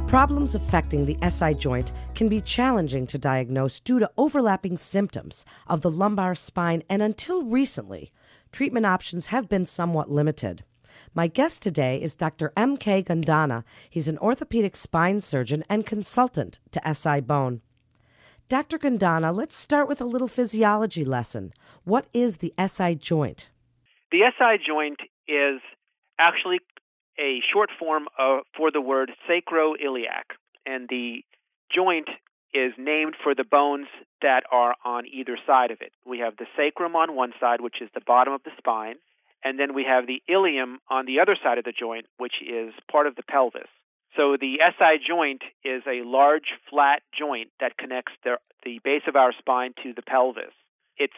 Problems affecting the SI joint can be challenging to diagnose due to overlapping symptoms of the lumbar spine, and until recently, treatment options have been somewhat limited. My guest today is Dr. M.K. Gundana. He's an orthopedic spine surgeon and consultant to SI-BONE. Dr. Gundana, let's start with a little physiology lesson. What is the SI joint? The SI joint is actually a short form for the word sacroiliac, and the joint is named for the bones that are on either side of it. We have the sacrum on one side, which is the bottom of the spine, and then we have the ilium on the other side of the joint, which is part of the pelvis. So the SI joint is a large, flat joint that connects the base of our spine to the pelvis. It's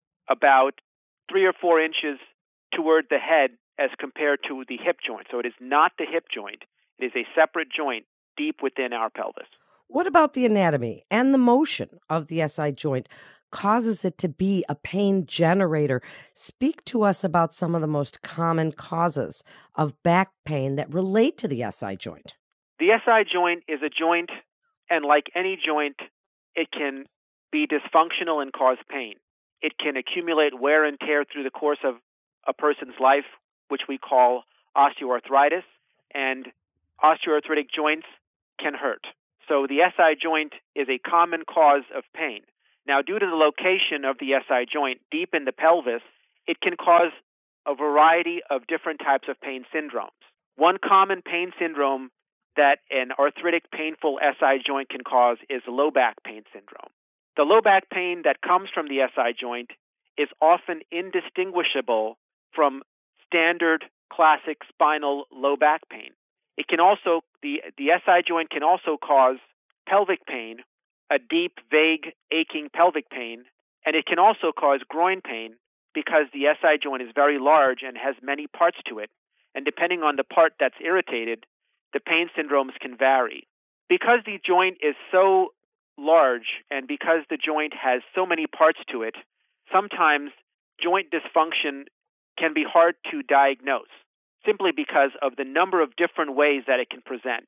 about 3 or 4 inches toward the head as compared to the hip joint. So it is not the hip joint. It is a separate joint deep within our pelvis. What about the anatomy and the motion of the SI joint causes it to be a pain generator? Speak to us about some of the most common causes of back pain that relate to the SI joint. The SI joint is a joint, and like any joint, it can be dysfunctional and cause pain. It can accumulate wear and tear through the course of a person's life, which we call osteoarthritis, and osteoarthritic joints can hurt. So the SI joint is a common cause of pain. Now, due to the location of the SI joint deep in the pelvis, it can cause a variety of different types of pain syndromes. One common pain syndrome that an arthritic, painful SI joint can cause is low back pain syndrome. The low back pain that comes from the SI joint is often indistinguishable from standard classic spinal low back pain. It can also, the SI joint can also cause pelvic pain, a deep, vague, aching pelvic pain, and it can also cause groin pain because the SI joint is very large and has many parts to it, and depending on the part that's irritated, the pain syndromes can vary. Because the joint is so large and because the joint has so many parts to it, sometimes joint dysfunction can be hard to diagnose simply because of the number of different ways that it can present.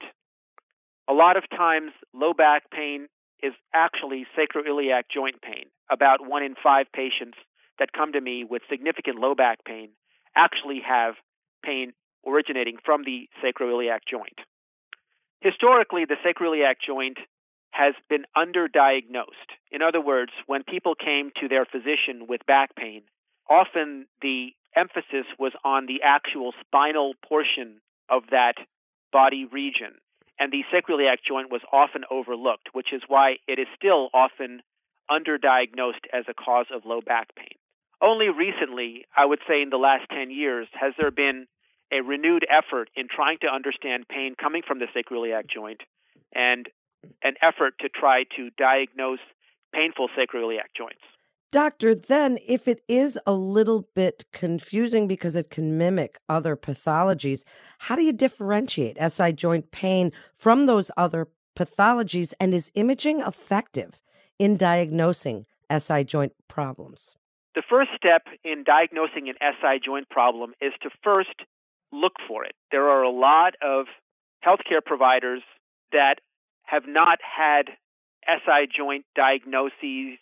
A lot of times, low back pain is actually sacroiliac joint pain. About 1 in 5 patients that come to me with significant low back pain actually have pain originating from the sacroiliac joint. Historically, the sacroiliac joint has been underdiagnosed. In other words, when people came to their physician with back pain, often the emphasis was on the actual spinal portion of that body region, and the sacroiliac joint was often overlooked, which is why it is still often underdiagnosed as a cause of low back pain. Only recently, I would say in the last 10 years, has there been a renewed effort in trying to understand pain coming from the sacroiliac joint and an effort to try to diagnose painful sacroiliac joints. Doctor, then if it is a little bit confusing because it can mimic other pathologies, how do you differentiate SI joint pain from those other pathologies, and is imaging effective in diagnosing SI joint problems? The first step in diagnosing an SI joint problem is to first look for it. There are a lot of healthcare providers that have not had SI joint diagnoses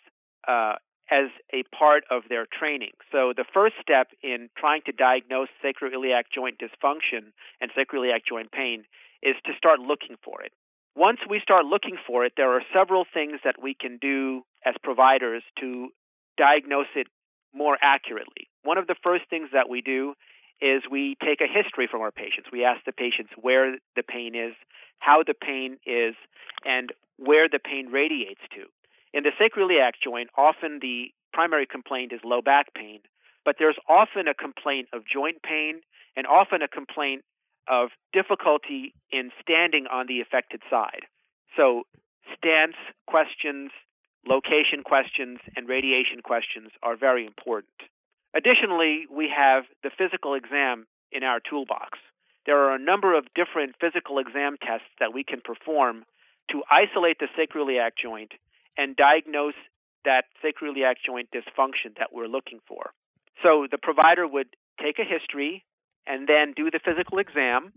as a part of their training. So the first step in trying to diagnose sacroiliac joint dysfunction and sacroiliac joint pain is to start looking for it. Once we start looking for it, there are several things that we can do as providers to diagnose it more accurately. One of the first things that we do is we take a history from our patients. We ask the patients where the pain is, how the pain is, and where the pain radiates to. In the sacroiliac joint, often the primary complaint is low back pain, but there's often a complaint of joint pain and often a complaint of difficulty in standing on the affected side. So stance questions, location questions, and radiation questions are very important. Additionally, we have the physical exam in our toolbox. There are a number of different physical exam tests that we can perform to isolate the sacroiliac joint and diagnose that sacroiliac joint dysfunction that we're looking for. So the provider would take a history and then do the physical exam,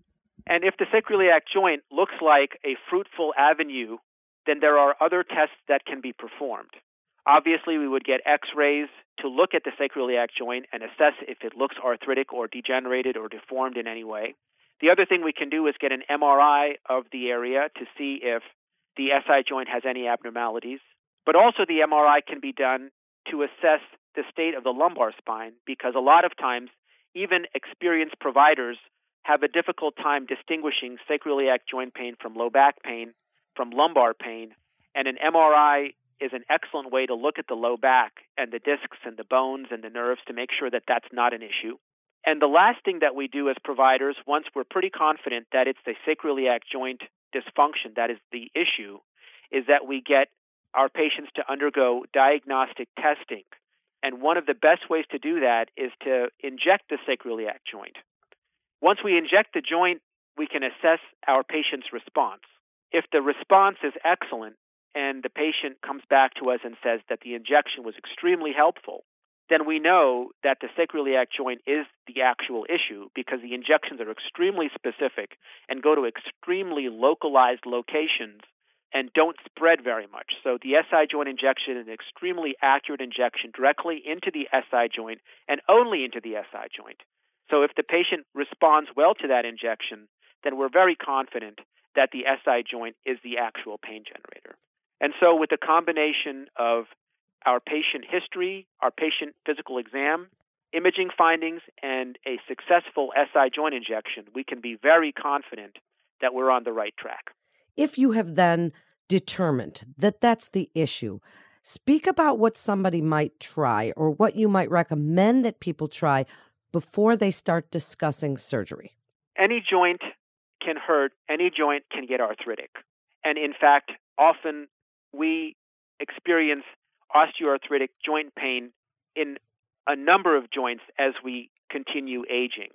And if the sacroiliac joint looks like a fruitful avenue, then there are other tests that can be performed. Obviously, we would get x-rays to look at the sacroiliac joint and assess if it looks arthritic or degenerated or deformed in any way. The other thing we can do is get an MRI of the area to see if the SI joint has any abnormalities. But also the MRI can be done to assess the state of the lumbar spine, because a lot of times even experienced providers have a difficult time distinguishing sacroiliac joint pain from low back pain, from lumbar pain, and an MRI is an excellent way to look at the low back and the discs and the bones and the nerves to make sure that that's not an issue. And the last thing that we do as providers, once we're pretty confident that it's the sacroiliac joint dysfunction that is the issue, is that we get our patients to undergo diagnostic testing. And one of the best ways to do that is to inject the sacroiliac joint. Once we inject the joint, we can assess our patient's response. If the response is excellent and the patient comes back to us and says that the injection was extremely helpful, then we know that the sacroiliac joint is the actual issue, because the injections are extremely specific and go to extremely localized locations and don't spread very much. So the SI joint injection is an extremely accurate injection directly into the SI joint and only into the SI joint. So if the patient responds well to that injection, then we're very confident that the SI joint is the actual pain generator. And so with the combination of our patient history, our patient physical exam, imaging findings, and a successful SI joint injection, we can be very confident that we're on the right track. If you have then determined that that's the issue, speak about what somebody might try or what you might recommend that people try before they start discussing surgery. Any joint can hurt. Any joint can get arthritic. And in fact, often we experience osteoarthritic joint pain in a number of joints as we continue aging.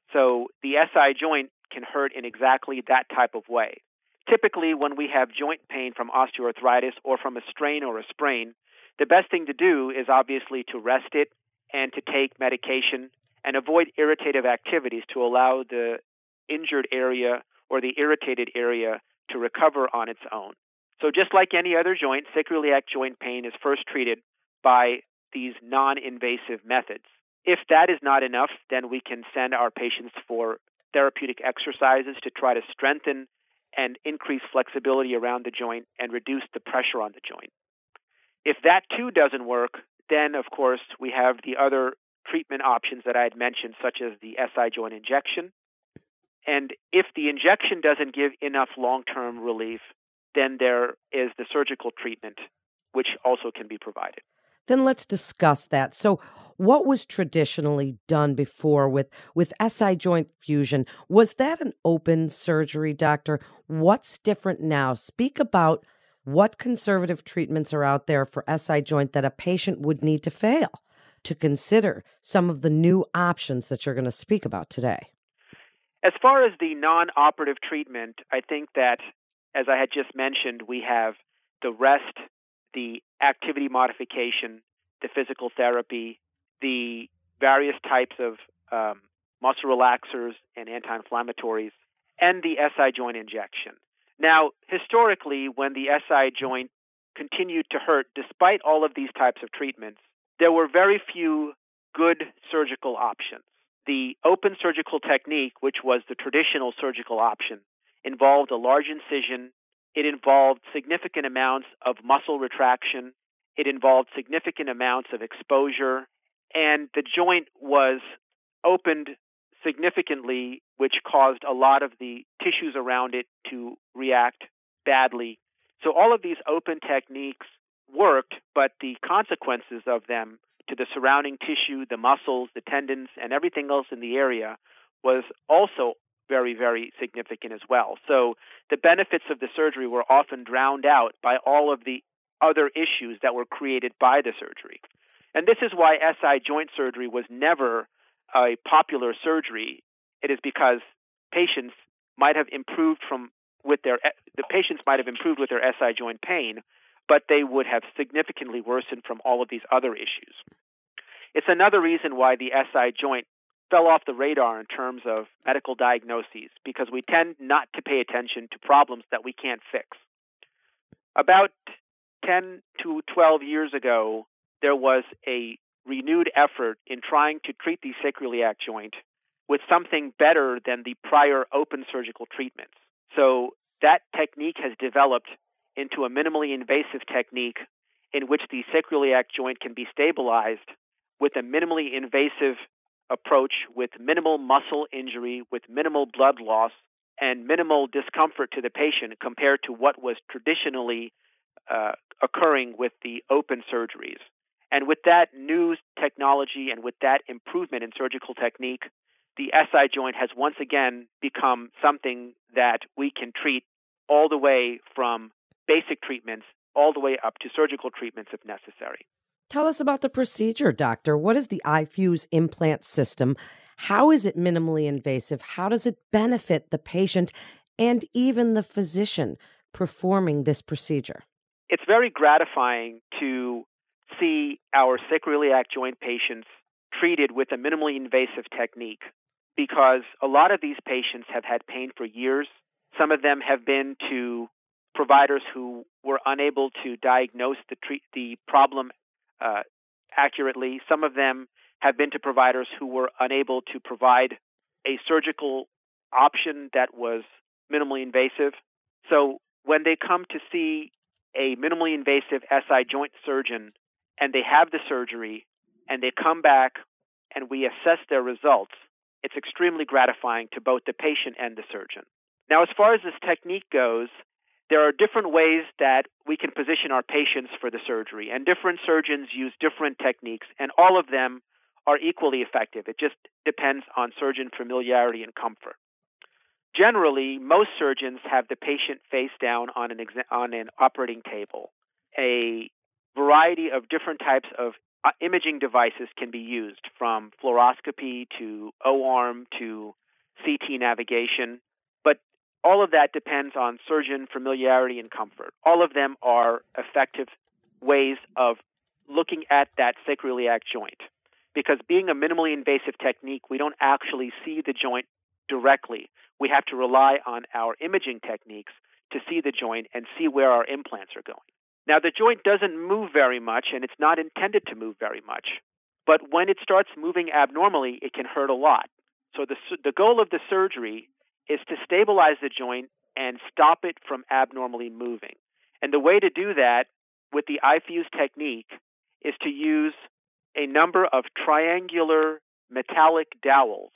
So the SI joint can hurt in exactly that type of way. Typically, when we have joint pain from osteoarthritis or from a strain or a sprain, the best thing to do is obviously to rest it and to take medication and avoid irritative activities to allow the injured area or the irritated area to recover on its own. So just like any other joint, sacroiliac joint pain is first treated by these non-invasive methods. If that is not enough, then we can send our patients for therapeutic exercises to try to strengthen and increase flexibility around the joint and reduce the pressure on the joint. If that too doesn't work, then of course we have the other treatment options that I had mentioned, such as the SI joint injection. And if the injection doesn't give enough long-term relief, then there is the surgical treatment, which also can be provided. Then let's discuss that. So what was traditionally done before with SI joint fusion? Was that an open surgery, doctor? What's different now? Speak about what conservative treatments are out there for SI joint that a patient would need to fail to consider some of the new options that you're going to speak about today. As far as the non-operative treatment, I think that, as I had just mentioned, we have the rest, the activity modification, the physical therapy, the various types of muscle relaxers and anti-inflammatories, and the SI joint injection. Now, historically, when the SI joint continued to hurt, despite all of these types of treatments, there were very few good surgical options. The open surgical technique, which was the traditional surgical option, involved a large incision. It involved significant amounts of muscle retraction. It involved significant amounts of exposure. And the joint was opened significantly, which caused a lot of the tissues around it to react badly. So all of these open techniques worked, but the consequences of them to the surrounding tissue, the muscles, the tendons, and everything else in the area was also very, very significant as well. So the benefits of the surgery were often drowned out by all of the other issues that were created by the surgery. And this is why SI joint surgery was never a popular surgery. It is because patients might have improved with their SI joint pain, but they would have significantly worsened from all of these other issues. It's another reason why the SI joint fell off the radar in terms of medical diagnoses because we tend not to pay attention to problems that we can't fix. About 10 to 12 years ago, there was a renewed effort in trying to treat the sacroiliac joint with something better than the prior open surgical treatments. So that technique has developed into a minimally invasive technique in which the sacroiliac joint can be stabilized with a minimally invasive approach with minimal muscle injury, with minimal blood loss, and minimal discomfort to the patient compared to what was traditionally occurring with the open surgeries. And with that new technology and with that improvement in surgical technique, the SI joint has once again become something that we can treat all the way from basic treatments all the way up to surgical treatments if necessary. Tell us about the procedure, doctor. What is the iFuse implant system? How is it minimally invasive? How does it benefit the patient and even the physician performing this procedure? It's very gratifying to see our sacroiliac joint patients treated with a minimally invasive technique because a lot of these patients have had pain for years. Some of them have been to providers who were unable to diagnose the problem accurately. Some of them have been to providers who were unable to provide a surgical option that was minimally invasive. So when they come to see a minimally invasive SI joint surgeon and they have the surgery and they come back and we assess their results, it's extremely gratifying to both the patient and the surgeon. Now, as far as this technique goes, there are different ways that we can position our patients for the surgery, and different surgeons use different techniques, and all of them are equally effective. It just depends on surgeon familiarity and comfort. Generally, most surgeons have the patient face down on an operating table. A variety of different types of imaging devices can be used, from fluoroscopy to O-arm to CT navigation, but all of that depends on surgeon familiarity and comfort. All of them are effective ways of looking at that sacroiliac joint, because being a minimally invasive technique, we don't actually see the joint directly. We have to rely on our imaging techniques to see the joint and see where our implants are going. Now, the joint doesn't move very much, and it's not intended to move very much. But when it starts moving abnormally, it can hurt a lot. So the goal of the surgery is to stabilize the joint and stop it from abnormally moving. And the way to do that with the iFuse technique is to use a number of triangular metallic dowels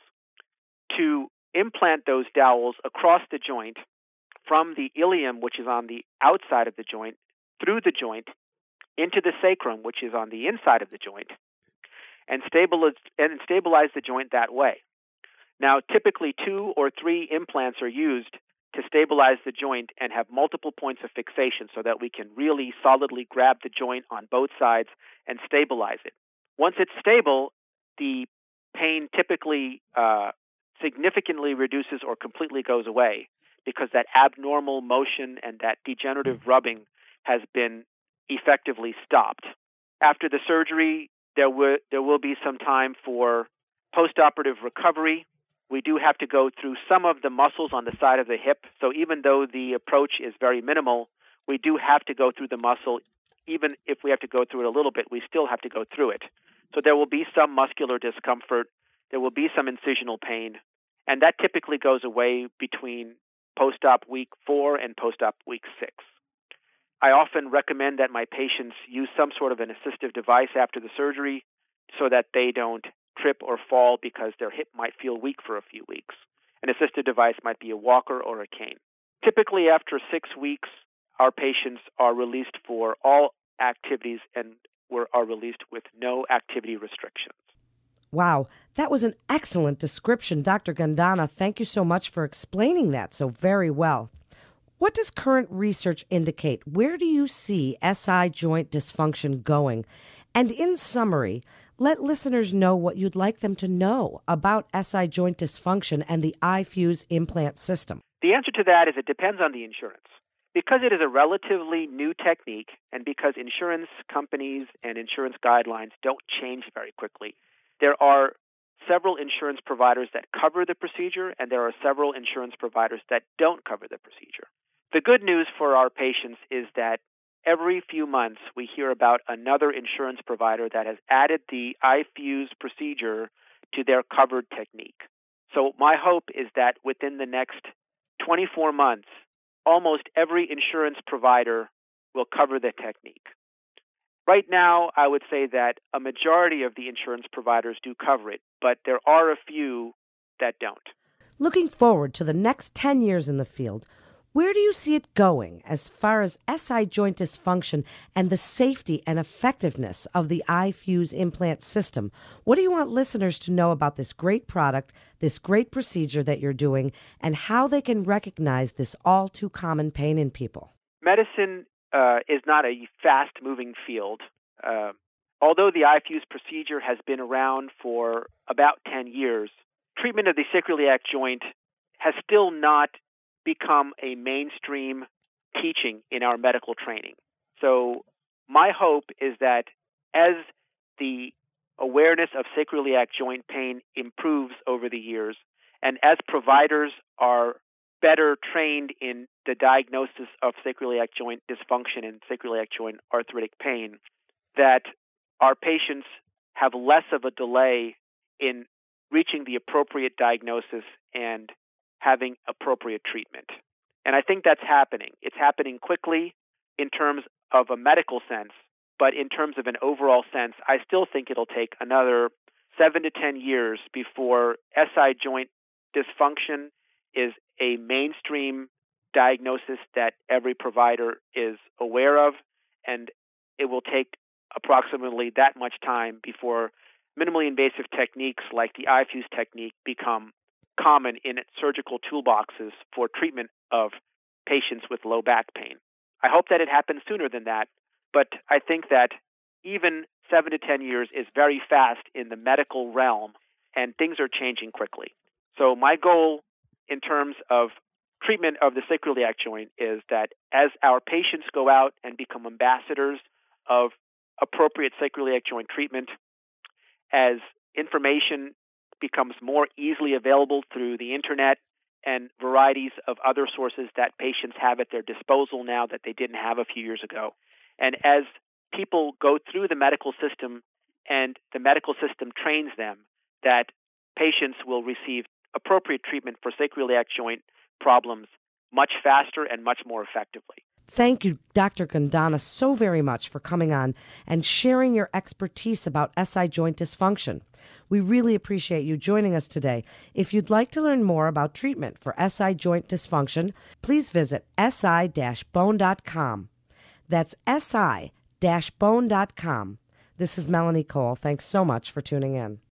to implant those dowels across the joint from the ilium, which is on the outside of the joint, through the joint into the sacrum, which is on the inside of the joint, and stabilize the joint that way. Now, typically 2 or 3 implants are used to stabilize the joint and have multiple points of fixation so that we can really solidly grab the joint on both sides and stabilize it. Once it's stable, the pain typically significantly reduces or completely goes away because that abnormal motion and that degenerative rubbing has been effectively stopped. After the surgery, there will be some time for postoperative recovery. We do have to go through some of the muscles on the side of the hip. So even though the approach is very minimal, we do have to go through the muscle. Even if we have to go through it a little bit, we still have to go through it. So there will be some muscular discomfort. There will be some incisional pain. And that typically goes away between post-op week 4 and post-op week 6. I often recommend that my patients use some sort of an assistive device after the surgery so that they don't trip or fall because their hip might feel weak for a few weeks. An assistive device might be a walker or a cane. Typically, after 6 weeks, our patients are released for all activities and are released with no activity restrictions. Wow, that was an excellent description, Dr. Gandana. Thank you so much for explaining that so very well. What does current research indicate? Where do you see SI joint dysfunction going? And in summary, let listeners know what you'd like them to know about SI joint dysfunction and the iFuse implant system. The answer to that is it depends on the insurance. Because it is a relatively new technique and because insurance companies and insurance guidelines don't change very quickly, there are several insurance providers that cover the procedure, and there are several insurance providers that don't cover the procedure. The good news for our patients is that every few months we hear about another insurance provider that has added the iFuse procedure to their covered technique. So my hope is that within the next 24 months, almost every insurance provider will cover the technique. Right now, I would say that a majority of the insurance providers do cover it, but there are a few that don't. Looking forward to the next 10 years in the field, where do you see it going as far as SI joint dysfunction and the safety and effectiveness of the iFuse implant system? What do you want listeners to know about this great product, this great procedure that you're doing, and how they can recognize this all too common pain in people? Medicine is not a fast-moving field. Although the iFuse procedure has been around for about 10 years, treatment of the sacroiliac joint has still not become a mainstream teaching in our medical training. So my hope is that as the awareness of sacroiliac joint pain improves over the years, and as providers are better trained in the diagnosis of sacroiliac joint dysfunction and sacroiliac joint arthritic pain, that our patients have less of a delay in reaching the appropriate diagnosis and having appropriate treatment. And I think that's happening. It's happening quickly in terms of a medical sense, but in terms of an overall sense, I still think it'll take another 7 to 10 years before SI joint dysfunction is a mainstream diagnosis that every provider is aware of, and it will take approximately that much time before minimally invasive techniques like the iFuse technique become common in surgical toolboxes for treatment of patients with low back pain. I hope that it happens sooner than that, but I think that even 7 to 10 years is very fast in the medical realm, and things are changing quickly. So my goal in terms of treatment of the sacroiliac joint is that as our patients go out and become ambassadors of appropriate sacroiliac joint treatment, as information becomes more easily available through the internet and varieties of other sources that patients have at their disposal now that they didn't have a few years ago, and as people go through the medical system and the medical system trains them, that patients will receive appropriate treatment for sacroiliac joint problems much faster and much more effectively. Thank you, Dr. Gondana, so very much for coming on and sharing your expertise about SI joint dysfunction. We really appreciate you joining us today. If you'd like to learn more about treatment for SI joint dysfunction, please visit si-bone.com. That's si-bone.com. This is Melanie Cole. Thanks so much for tuning in.